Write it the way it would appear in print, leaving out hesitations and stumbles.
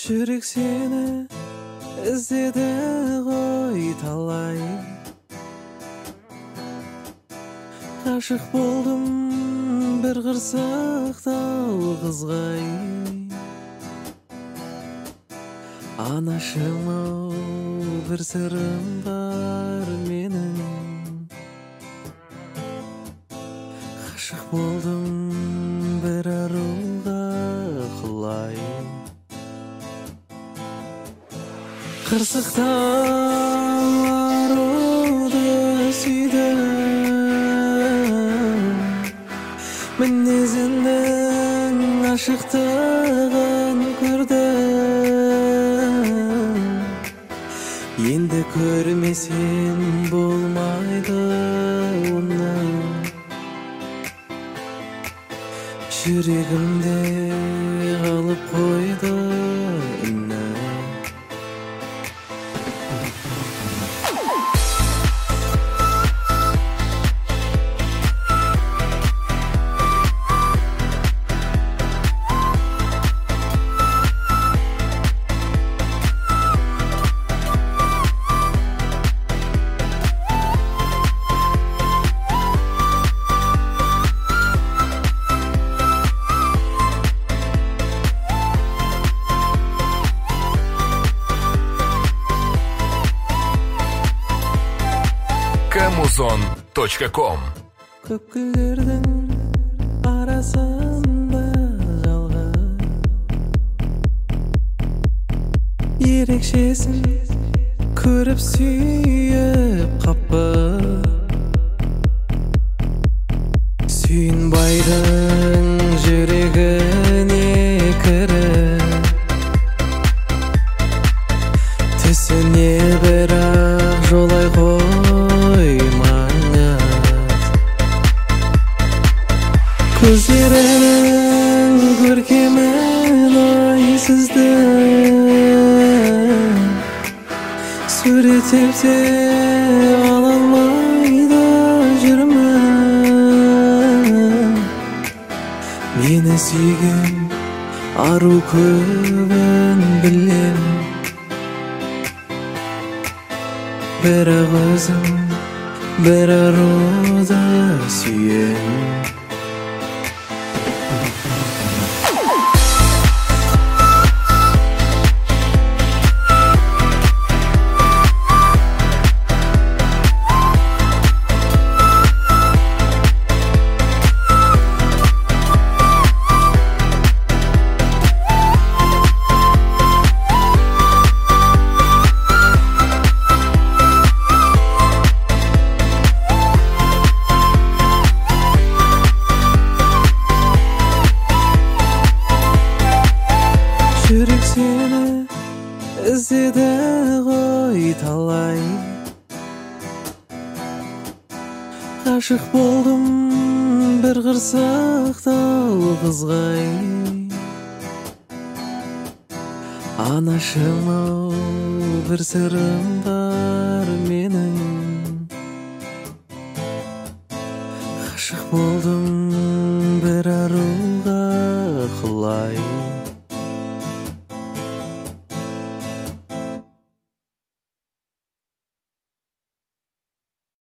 Жүрек сені іздеді ғой талай. Ғашық болдым бір қырсықтау қызғай. Анашым-ау, бір сырым бар менің. Ғашық болдым бір аруға құлай. Қырсықтау аруды сүйдім, мінезіңнің ашықтығын көрдім. Енді көрмесен болмайды оны, жүрегімде қалып қойды үні. Amazon.com. Көп гүлдердің арасында жалғыз, ерекшесін көріп сүйіп қаппын. Сүйінбайдың жүрегіне кіріп, түсіне бірақ жолай қоймаңыз. Көздерінің көркемін ой сізді суреттеп те ала алмайды жүрмін. Мені сүйген ару көбін білем, бірақ өзім бір аруды сүйем. Жүрек сені іздеді ғой талай. Ғашық болдым бір қырсықтау қызғай. Анашым-ау, бір сырым бар менің. Ғашық болдым бір